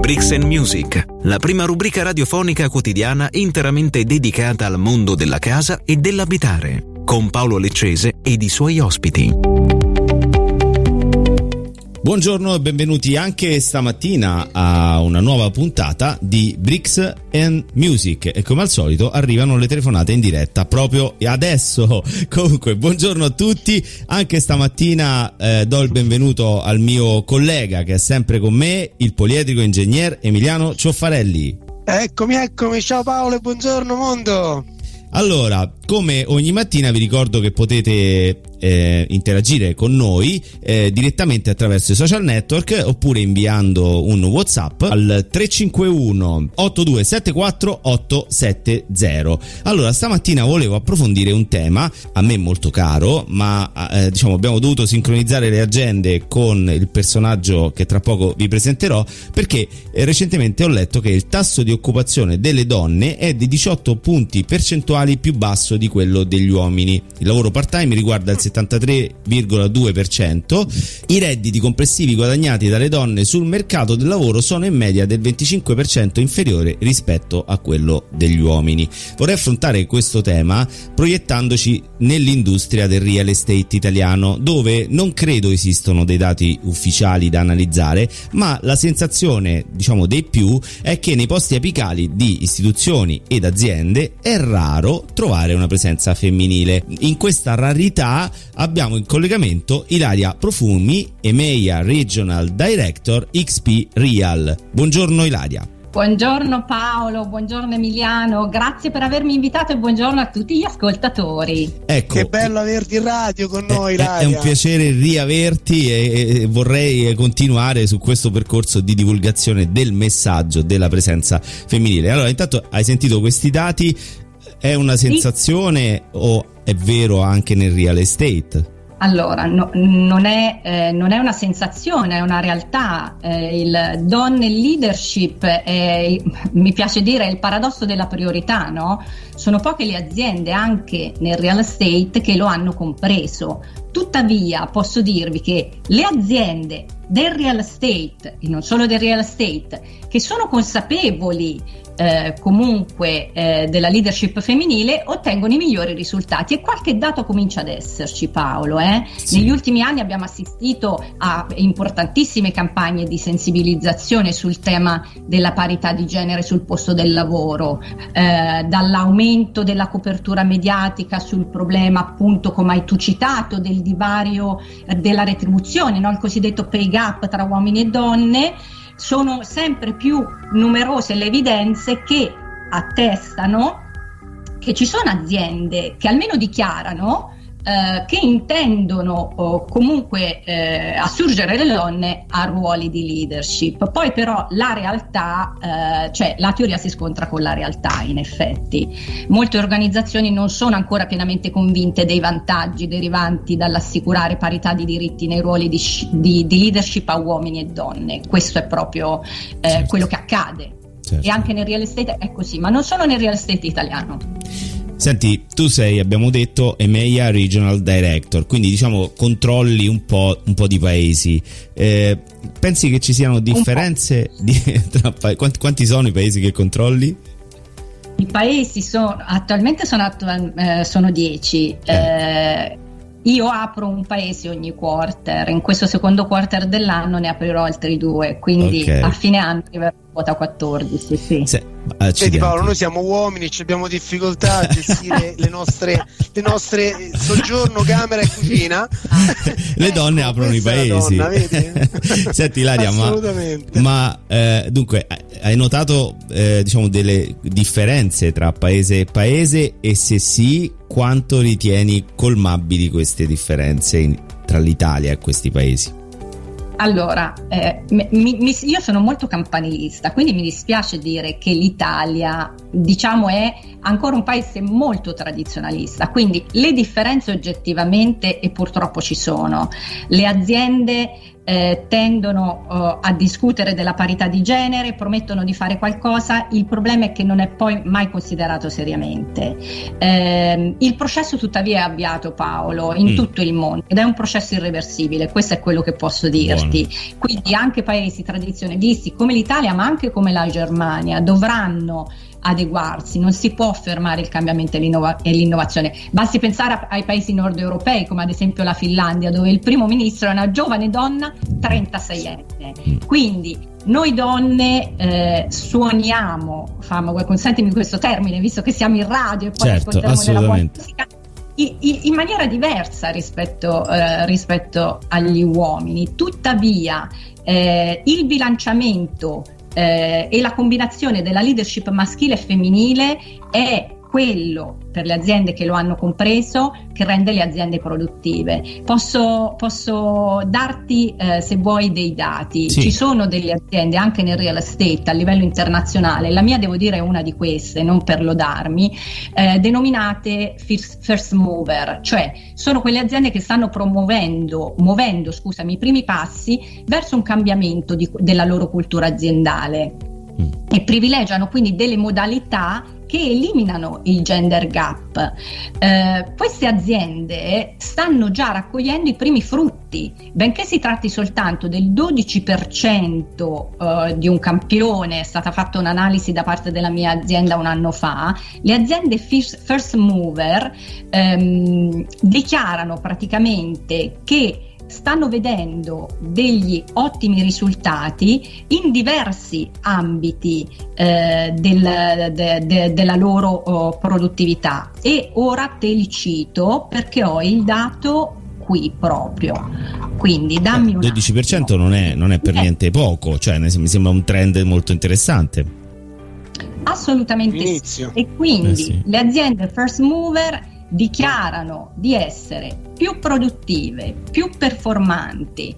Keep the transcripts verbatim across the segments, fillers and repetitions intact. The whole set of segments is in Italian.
Bricks and Music, la prima rubrica radiofonica quotidiana interamente dedicata al mondo della casa e dell'abitare, con Paolo Leccese ed i suoi ospiti. Buongiorno e benvenuti anche stamattina a una nuova puntata di Bricks and Music, e come al solito arrivano le telefonate in diretta proprio adesso. Comunque buongiorno a tutti, anche stamattina eh, do il benvenuto al mio collega che è sempre con me, il poliedrico ingegner Emiliano Cioffarelli. Eccomi, eccomi, ciao Paolo e buongiorno mondo. Allora, come ogni mattina vi ricordo che potete eh, interagire con noi eh, direttamente attraverso i social network oppure inviando un WhatsApp al tre cinque uno otto due sette quattro otto sette zero. Allora, stamattina volevo approfondire un tema a me molto caro, ma eh, diciamo abbiamo dovuto sincronizzare le agende con il personaggio che tra poco vi presenterò, perché eh, recentemente ho letto che il tasso di occupazione delle donne è di diciotto punti percentuali più basso di quello degli uomini. Il lavoro part-time riguarda il settantatré virgola due per cento. I redditi complessivi guadagnati dalle donne sul mercato del lavoro sono in media del venticinque per cento inferiore rispetto a quello degli uomini. Vorrei affrontare questo tema proiettandoci nell'industria del real estate italiano, dove non credo esistano dei dati ufficiali da analizzare, ma la sensazione, diciamo, dei più è che nei posti apicali di istituzioni ed aziende è raro trovare una presenza femminile. In questa rarità abbiamo in collegamento Ilaria Profumi, E M E I A Regional Director X P Real. Buongiorno Ilaria. Buongiorno Paolo, buongiorno Emiliano, grazie per avermi invitato e buongiorno a tutti gli ascoltatori. Ecco, che bello averti in radio con noi, Ilaria. È un piacere riaverti e, e vorrei continuare su questo percorso di divulgazione del messaggio della presenza femminile. Allora, intanto hai sentito questi dati, è una sensazione sì, o è vero anche nel real estate? Allora, no, non, è, eh, non è una sensazione, è una realtà. Eh, il donne leadership, è, mi piace dire, è il paradosso della priorità, no? Sono poche le aziende anche nel real estate che lo hanno compreso. Tuttavia posso dirvi che le aziende del real estate, e non solo del real estate, che sono consapevoli eh, comunque eh, della leadership femminile, ottengono i migliori risultati, e qualche dato comincia ad esserci, Paolo. Eh? Sì. Negli ultimi anni abbiamo assistito a importantissime campagne di sensibilizzazione sul tema della parità di genere sul posto del lavoro, eh, dall'aumento della copertura mediatica sul problema, appunto, come hai tu citato, del divario della retribuzione, no? Il cosiddetto pay gap tra uomini e donne. Sono sempre più numerose le evidenze che attestano che ci sono aziende che almeno dichiarano eh, che intendono o comunque eh, assurgere le donne a ruoli di leadership. Poi però la realtà, eh, cioè la teoria si scontra con la realtà, in effetti. Molte organizzazioni non sono ancora pienamente convinte dei vantaggi derivanti dall'assicurare parità di diritti nei ruoli di, di, di leadership a uomini e donne. Questo è proprio eh, certo. quello che accade. Certo. E anche nel real estate è così, ma non solo nel real estate italiano. Senti, tu sei, abbiamo detto, E M E I A Regional Director, quindi diciamo controlli un po', un po' di paesi. Eh, pensi che ci siano differenze di, tra pa- quanti, quanti sono i paesi che controlli? I paesi sono attualmente sono, attual, eh, sono dieci. Eh. Eh, io apro un paese ogni quarter, in questo secondo quarter dell'anno ne aprirò altri due, quindi okay. a fine anno arriverò a quota quattordici. Sì. Se, Vedi Paolo, noi siamo uomini, abbiamo difficoltà a gestire le nostre le nostre soggiorno, camera e cucina. Le ecco, donne aprono i paesi. Donna, vedi? Senti Ilaria, ma, ma eh, dunque hai notato eh, diciamo delle differenze tra paese e paese, e se sì, quanto ritieni colmabili queste differenze in, tra l'Italia e questi paesi? Allora, eh, mi, mi, io sono molto campanilista, quindi mi dispiace dire che l'Italia, diciamo, è ancora un paese molto tradizionalista, quindi le differenze oggettivamente e purtroppo ci sono. Le aziende eh, tendono uh, a discutere della parità di genere, promettono di fare qualcosa, il problema è che non è poi mai considerato seriamente. Eh, il processo tuttavia è avviato, Paolo, in mm. tutto il mondo, ed è un processo irreversibile, questo è quello che posso dirti. Buono. Quindi anche paesi tradizionalisti come l'Italia, ma anche come la Germania, dovranno adeguarsi, non si può fermare il cambiamento e, l'innova- e l'innovazione. Basti pensare a- ai paesi nord europei, come ad esempio la Finlandia, dove il primo ministro è una giovane donna trentaseienne. Quindi noi donne eh, suoniamo, famo, consentimi questo termine, visto che siamo in radio e poi certo, ascolteremo della buona musica, in, in maniera diversa rispetto, eh, rispetto agli uomini. Tuttavia eh, il bilanciamento Eh, e la combinazione della leadership maschile e femminile è quello, per le aziende che lo hanno compreso, che rende le aziende produttive. Posso, posso darti, eh, se vuoi, dei dati. Sì. Ci sono delle aziende anche nel real estate a livello internazionale, la mia devo dire è una di queste, non per lodarmi, eh, denominate first, first mover, cioè sono quelle aziende che stanno promuovendo, muovendo, scusami, i primi passi verso un cambiamento di, della loro cultura aziendale mm. e privilegiano quindi delle modalità che eliminano il gender gap. Eh, queste aziende stanno già raccogliendo i primi frutti, benché si tratti soltanto del dodici per cento eh, di un campione. È stata fatta un'analisi da parte della mia azienda un anno fa. Le aziende first mover ehm, dichiarano praticamente che stanno vedendo degli ottimi risultati in diversi ambiti eh, del, de, de, della loro oh, produttività, e ora te li cito perché ho il dato qui proprio, quindi dammi un dodici per cento non è, non è per eh. niente poco, cioè mi sembra un trend molto interessante. Assolutamente Inizio. Sì. E quindi eh sì. le aziende first mover dichiarano di essere più produttive, più performanti,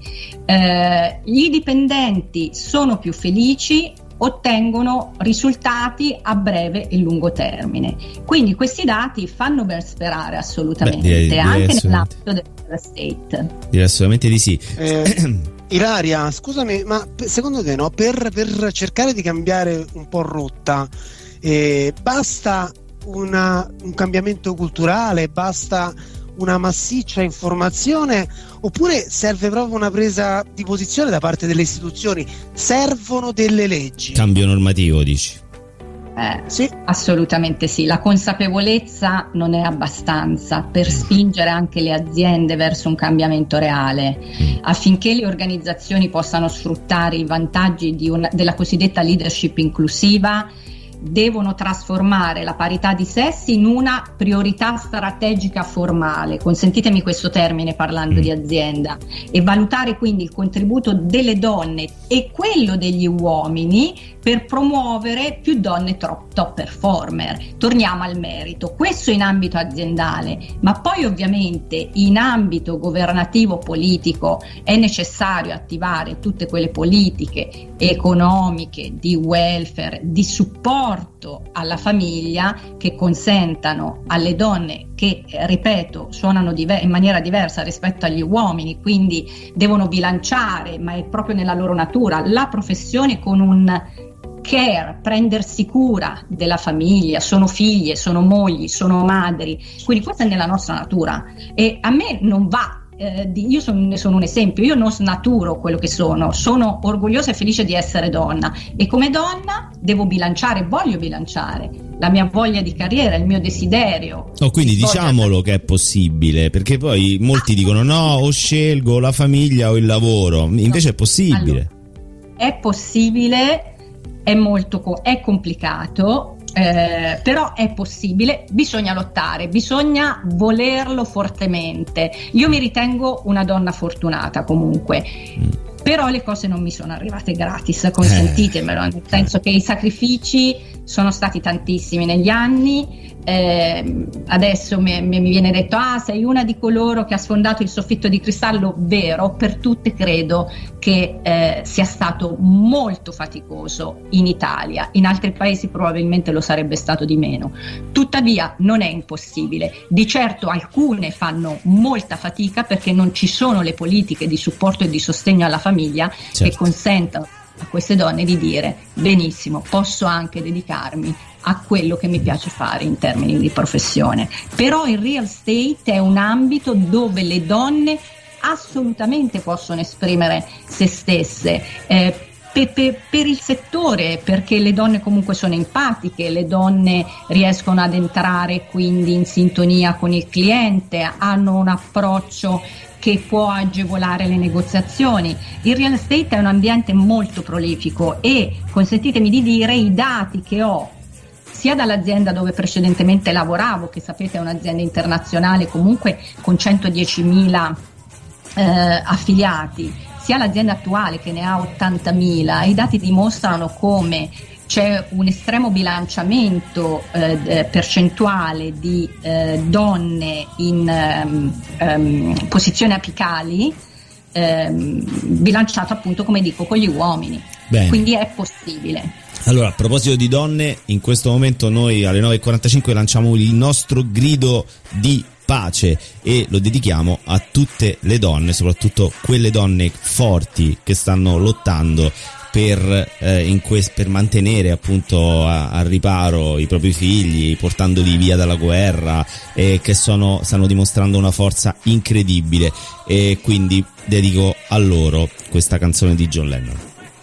eh, i dipendenti sono più felici, ottengono risultati a breve e lungo termine. Quindi questi dati fanno ben sperare assolutamente. Beh, direi, direi anche nell'ambito del real estate. Direi assolutamente di sì. Eh, Ilaria, scusami, ma secondo te no, per, per cercare di cambiare un po' rotta, eh, basta Una, un cambiamento culturale, basta una massiccia informazione, oppure serve proprio una presa di posizione da parte delle istituzioni? Servono delle leggi? Cambio normativo, dici? Eh, sì. Assolutamente sì, la consapevolezza non è abbastanza per spingere anche le aziende verso un cambiamento reale, mm. affinché le organizzazioni possano sfruttare i vantaggi di una, della cosiddetta leadership inclusiva. Devono trasformare la parità di sessi in una priorità strategica formale, consentitemi questo termine parlando mm. di azienda, e valutare quindi il contributo delle donne e quello degli uomini per promuovere più donne top performer. Torniamo al merito, questo in ambito aziendale, ma poi ovviamente in ambito governativo politico è necessario attivare tutte quelle politiche economiche, di welfare, di supporto alla famiglia, che consentano alle donne che, ripeto, suonano diver- in maniera diversa rispetto agli uomini, quindi devono bilanciare, ma è proprio nella loro natura, la professione con un care, prendersi cura della famiglia, sono figlie, sono mogli, sono madri, quindi questa è nella nostra natura e a me non va. Eh, di, io son, ne sono un esempio, io non snaturo quello che sono, sono orgogliosa e felice di essere donna, e come donna devo bilanciare, voglio bilanciare la mia voglia di carriera, il mio desiderio. Oh, quindi diciamolo che è possibile, perché poi molti dicono no, o scelgo la famiglia o il lavoro, invece no, è possibile. Allora, è possibile, è molto è complicato. Eh, però è possibile, bisogna lottare, bisogna volerlo fortemente. Io mi ritengo una donna fortunata comunque, mm. però le cose non mi sono arrivate gratis, consentitemelo, nel senso che i sacrifici sono stati tantissimi negli anni. Eh, adesso mi, mi viene detto: ah, sei una di coloro che ha sfondato il soffitto di cristallo. Vero, per tutte credo che eh, sia stato molto faticoso in Italia, in altri paesi probabilmente lo sarebbe stato di meno, tuttavia non è impossibile. Di certo alcune fanno molta fatica perché non ci sono le politiche di supporto e di sostegno alla famiglia, certo, che consentano a queste donne di dire: benissimo, posso anche dedicarmi a quello che mi piace fare in termini di professione. Però il real estate è un ambito dove le donne assolutamente possono esprimere se stesse, eh, per, per, per il settore, perché le donne comunque sono empatiche, le donne riescono ad entrare quindi in sintonia con il cliente, hanno un approccio che può agevolare le negoziazioni. Il real estate è un ambiente molto prolifico e, consentitemi di dire, i dati che ho sia dall'azienda dove precedentemente lavoravo, che sapete è un'azienda internazionale comunque con centodiecimila eh, affiliati, sia l'azienda attuale che ne ha ottantamila, i dati dimostrano come c'è un estremo bilanciamento eh, percentuale di eh, donne in um, posizioni apicali, ehm, bilanciato appunto, come dico, con gli uomini. Bene. Quindi è possibile. Allora, a proposito di donne, in questo momento noi alle nove e quarantacinque lanciamo il nostro grido di pace e lo dedichiamo a tutte le donne, soprattutto quelle donne forti che stanno lottando per, eh, in quest- per mantenere appunto a, a riparo i propri figli, portandoli via dalla guerra, e che sono, stanno dimostrando una forza incredibile, e quindi dedico a loro questa canzone di John Lennon.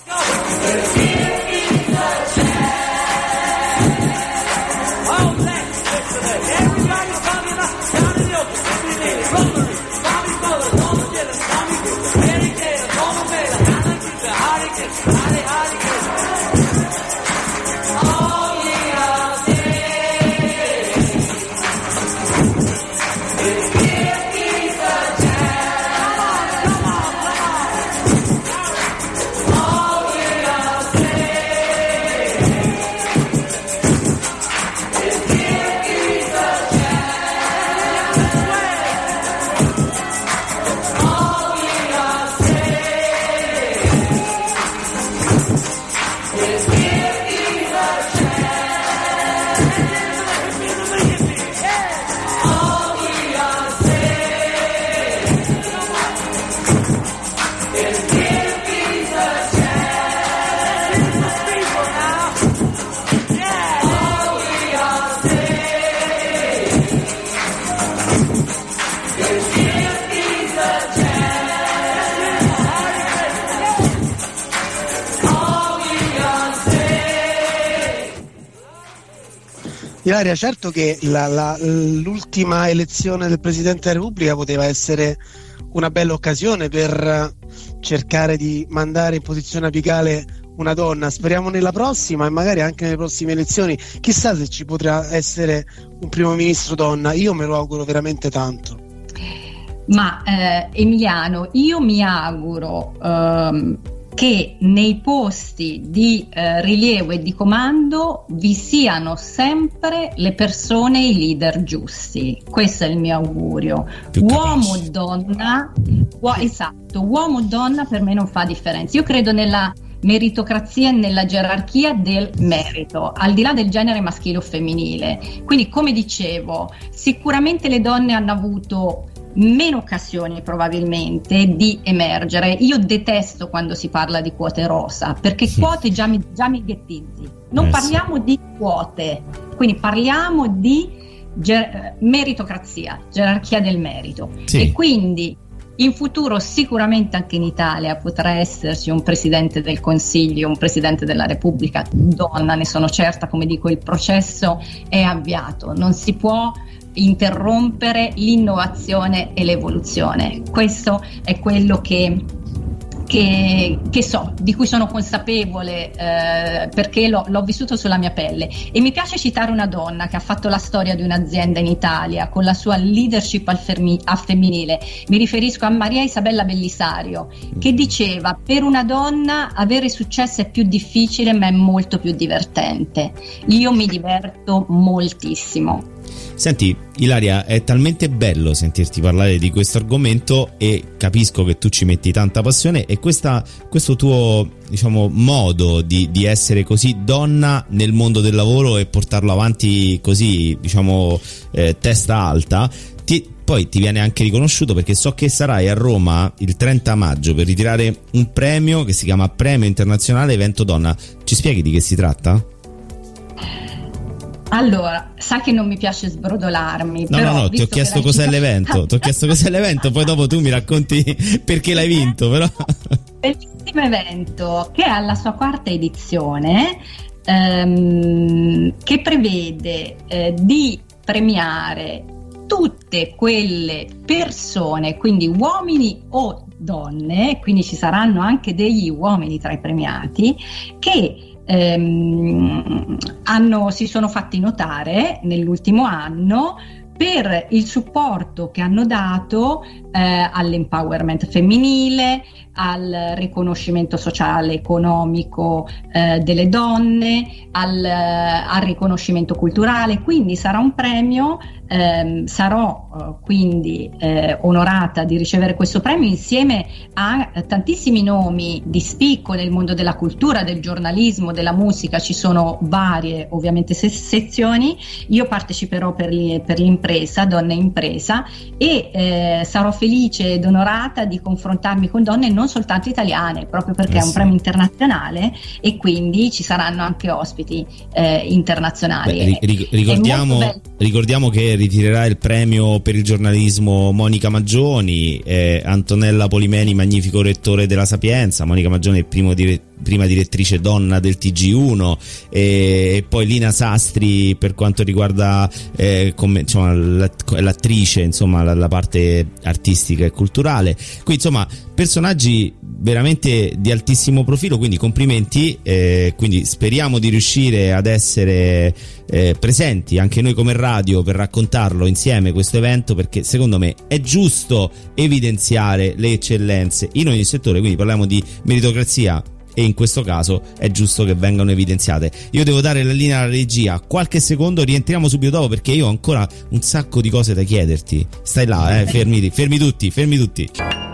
Ilaria, certo che la, la, l'ultima elezione del Presidente della Repubblica poteva essere una bella occasione per cercare di mandare in posizione apicale una donna. Speriamo nella prossima e magari anche nelle prossime elezioni. Chissà se ci potrà essere un primo ministro donna, io me lo auguro veramente tanto. Ma eh, Emiliano, io mi auguro ehm, che nei posti di eh, rilievo e di comando vi siano sempre le persone, i leader giusti. Questo è il mio augurio. Più uomo o donna, uo- esatto, uomo o donna per me non fa differenza. Io credo nella meritocrazia e nella gerarchia del merito, al di là del genere maschile o femminile. Quindi, come dicevo, sicuramente le donne hanno avuto meno occasioni probabilmente di emergere. Io detesto quando si parla di quote rosa, perché sì. quote già mi, già mi ghettizzi. Non eh parliamo sì. di quote, quindi parliamo di ger- meritocrazia, gerarchia del merito. Sì. E quindi in futuro sicuramente anche in Italia potrà esserci un Presidente del Consiglio, un Presidente della Repubblica donna, ne sono certa. Come dico, il processo è avviato, non si può interrompere l'innovazione e l'evoluzione. Questo è quello che che, che so, di cui sono consapevole eh, perché l'ho, l'ho vissuto sulla mia pelle. E mi piace citare una donna che ha fatto la storia di un'azienda in Italia con la sua leadership al, fermi, al femminile. Mi riferisco a Maria Isabella Bellisario, che diceva: per una donna avere successo è più difficile ma è molto più divertente. Io mi diverto moltissimo. Senti Ilaria, è talmente bello sentirti parlare di questo argomento e capisco che tu ci metti tanta passione, e questa, questo tuo, diciamo, modo di, di essere così donna nel mondo del lavoro e portarlo avanti così, diciamo, eh, testa alta, ti, poi ti viene anche riconosciuto, perché so che sarai a Roma il trenta maggio per ritirare un premio che si chiama Premio Internazionale Evento Donna. Ci spieghi di che si tratta? Allora, sai che non mi piace sbrodolarmi. No, però, no, no, ti ho chiesto cos'è citato... l'evento. Ti ho chiesto cos'è l'evento, poi dopo tu mi racconti perché l'hai vinto, però. Bellissimo evento che è alla sua quarta edizione, ehm, che prevede eh, di premiare tutte quelle persone, quindi uomini o donne, quindi ci saranno anche degli uomini tra i premiati, che Ehm, hanno, si sono fatti notare nell'ultimo anno per il supporto che hanno dato eh, all'empowerment femminile, al riconoscimento sociale economico eh, delle donne, al, al riconoscimento culturale. Quindi sarà un premio, ehm, sarò eh, quindi eh, onorata di ricevere questo premio insieme a tantissimi nomi di spicco nel mondo della cultura, del giornalismo, della musica. Ci sono varie ovviamente se- sezioni. Io parteciperò per, li- per l'impresa, Donne Impresa, e eh, sarò felice ed onorata di confrontarmi con donne non soltanto italiane, proprio perché eh sì. è un premio internazionale e quindi ci saranno anche ospiti eh, internazionali. Beh, ri- ricordiamo, ricordiamo che ritirerà il premio per il giornalismo Monica Maggioni, eh, Antonella Polimeni, magnifico rettore della Sapienza, Monica Maggioni è primo dire- prima direttrice donna del T G uno, e, e poi Lina Sastri per quanto riguarda eh, come, insomma, l'attrice, insomma la, la parte artistica e culturale. Qui insomma personaggi veramente di altissimo profilo, quindi complimenti, eh, quindi speriamo di riuscire ad essere eh, presenti anche noi come radio per raccontarlo insieme questo evento, perché secondo me è giusto evidenziare le eccellenze in ogni settore, quindi parliamo di meritocrazia e in questo caso è giusto che vengano evidenziate. Io devo dare la linea alla regia, qualche secondo, rientriamo subito dopo perché io ho ancora un sacco di cose da chiederti. Stai là, eh, fermi, fermi tutti, fermi tutti.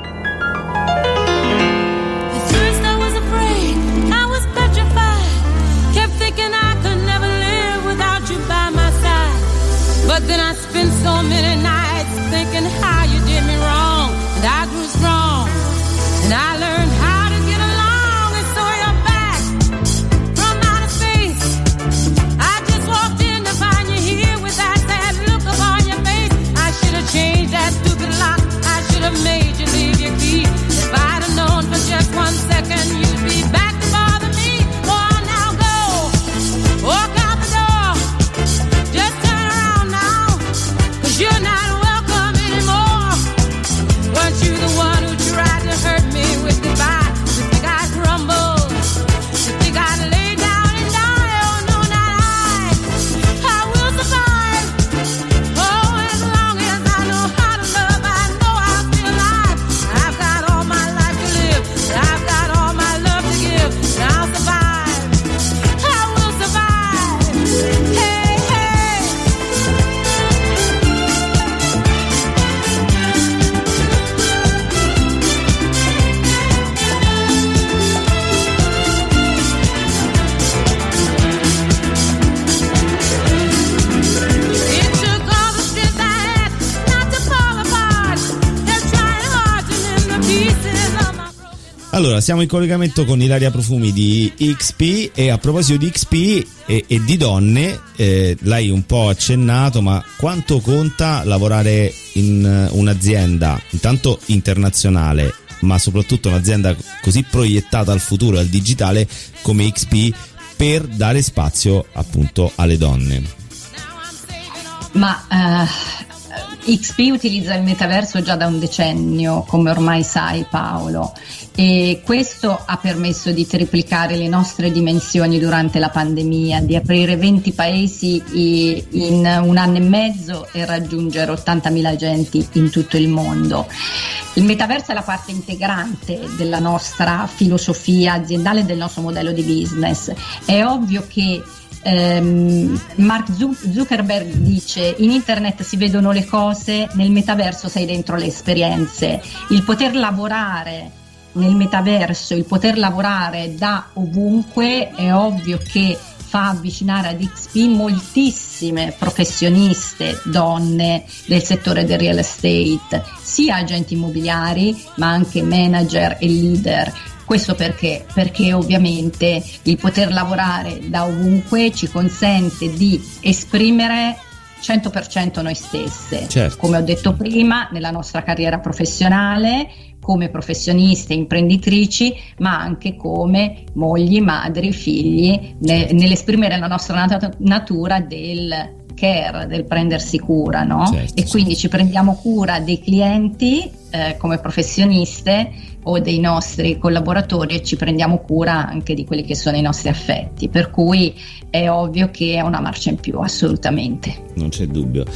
But then I spent so many nights thinking how you did me wrong, and I grew strong, and I learned how to get along, and so you're back from outer space. I just walked in to find you here with that sad look upon your face. I should have changed that stupid lock, I should have made you leave your key. If I'd have known for just one second you'd be back to bother me. Oh, now go, walk out the door, just turn around now, 'cause you're not welcome anymore. Weren't you the one who tried to hurt me with goodbye? You think I'd crumble? You think I'd lay down and die? Oh no, not I. I will survive. Oh, as long as I know how to love, I know I'll be alive. I've got all my life to live, I've got all my love to give, and I'll survive. I will survive. Hey, hey. It took all the strength I had not to fall apart. Just trying hard to mend the pieces of my broken. Allora, siamo in collegamento con Ilaria Profumi di X P, e a proposito di X P e, e di donne, eh, l'hai un po' accennato, ma quanto conta lavorare in eh, un'azienda intanto internazionale, ma soprattutto un'azienda così proiettata al futuro e al digitale come X P, per dare spazio appunto alle donne? Ma eh, X P utilizza il metaverso già da un decennio, come ormai sai Paolo, e questo ha permesso di triplicare le nostre dimensioni durante la pandemia, di aprire venti paesi in un anno e mezzo e raggiungere ottantamila agenti in tutto il mondo. Il metaverso è la parte integrante della nostra filosofia aziendale e del nostro modello di business. È ovvio che ehm, Mark Zuckerberg dice: in internet si vedono le cose, nel metaverso sei dentro le esperienze. Il poter lavorare nel metaverso, il poter lavorare da ovunque, è ovvio che fa avvicinare ad X P moltissime professioniste donne del settore del real estate, sia agenti immobiliari ma anche manager e leader. Questo perché? Perché ovviamente il poter lavorare da ovunque ci consente di esprimere cento per cento noi stesse, certo. Come ho detto prima, nella nostra carriera professionale, come professioniste, imprenditrici, ma anche come mogli, madri, figli, ne, nell'esprimere la nostra nat- natura del care, del prendersi cura, no? Certo, e quindi ci prendiamo cura dei clienti eh, come professioniste o dei nostri collaboratori, e ci prendiamo cura anche di quelli che sono i nostri affetti, per cui è ovvio che è una marcia in più, assolutamente. Non c'è dubbio.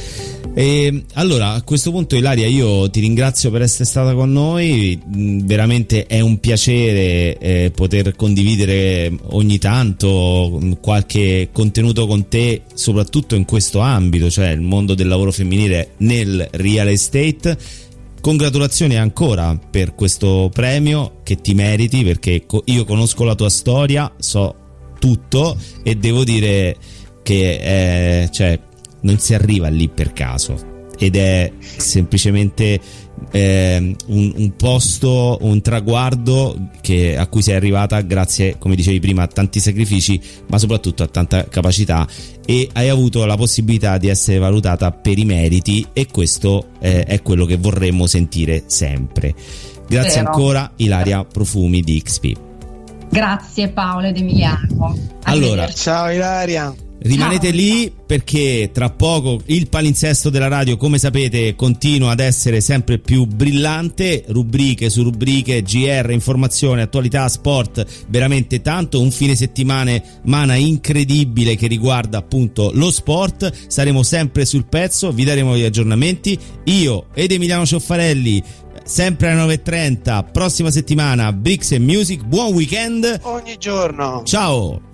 E allora, a questo punto Ilaria, io ti ringrazio per essere stata con noi, veramente è un piacere eh, poter condividere ogni tanto qualche contenuto con te, soprattutto in questo ambito, cioè il mondo del lavoro femminile nel real estate. Congratulazioni ancora per questo premio che ti meriti, perché io conosco la tua storia, so tutto e devo dire che eh, cioè, non si arriva lì per caso, ed è semplicemente eh, un, un posto, un traguardo che, a cui sei arrivata grazie, come dicevi prima, a tanti sacrifici, ma soprattutto a tanta capacità, e hai avuto la possibilità di essere valutata per i meriti, e questo eh, è quello che vorremmo sentire sempre. Grazie Vero. Ancora Ilaria Profumi di X P. Grazie Paolo ed Emiliano. Allora, ciao Ilaria. Rimanete Ciao. lì, perché tra poco il palinsesto della radio, come sapete, continua ad essere sempre più brillante, rubriche su rubriche, G R, informazione, attualità, sport, veramente tanto, un fine settimana incredibile che riguarda appunto lo sport. Saremo sempre sul pezzo, vi daremo gli aggiornamenti, io ed Emiliano Cioffarelli, sempre alle nove e trenta, prossima settimana Bricks and Music. Buon weekend, Ogni giorno. ciao.